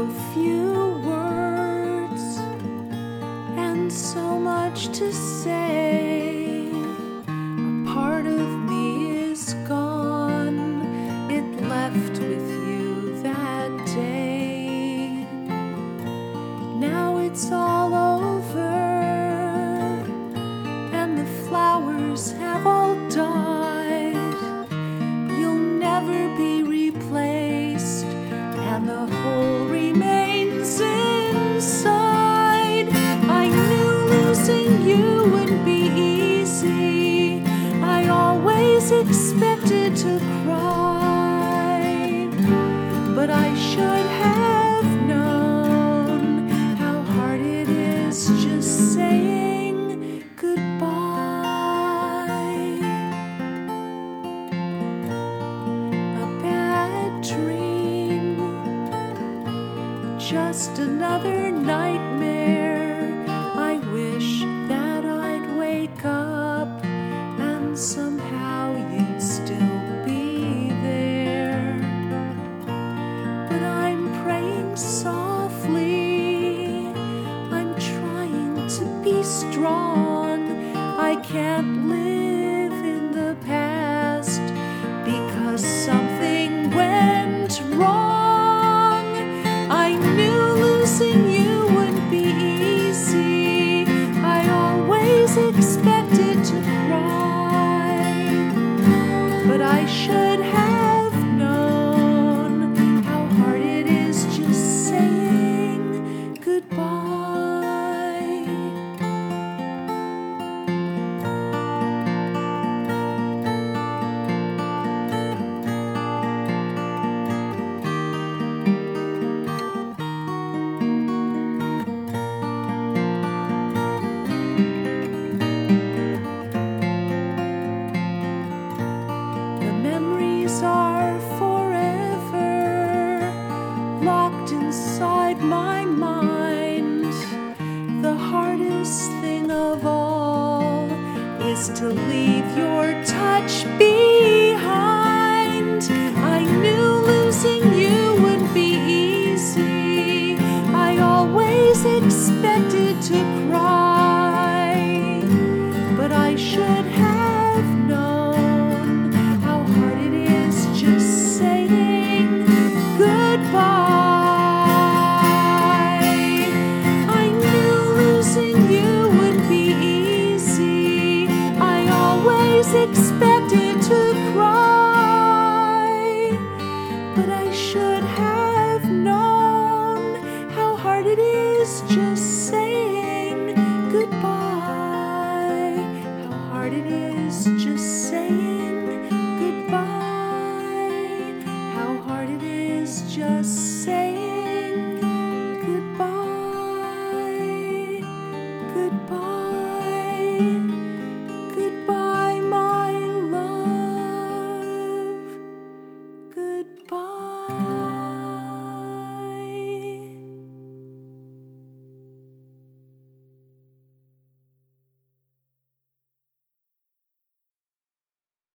so few words and so much to say. A part of me is gone, it left with you that day. Now it's all over and the flowers have all died. You'll never be replaced and the hole remains inside. I knew losing you would be easy. I always expected to cry, but I should have known how hard it is just saying goodbye. A bad dream, just another nightmare. I wish that I'd wake up and somehow you'd still be there. But I'm praying softly, I'm trying to be strong. I can't live in the past because something went wrong. I knew losing you would be easy. I always expected to cry, but I should have known how hard it is just saying goodbye. Are forever locked inside my mind. The hardest thing of all is to leave your touch behind.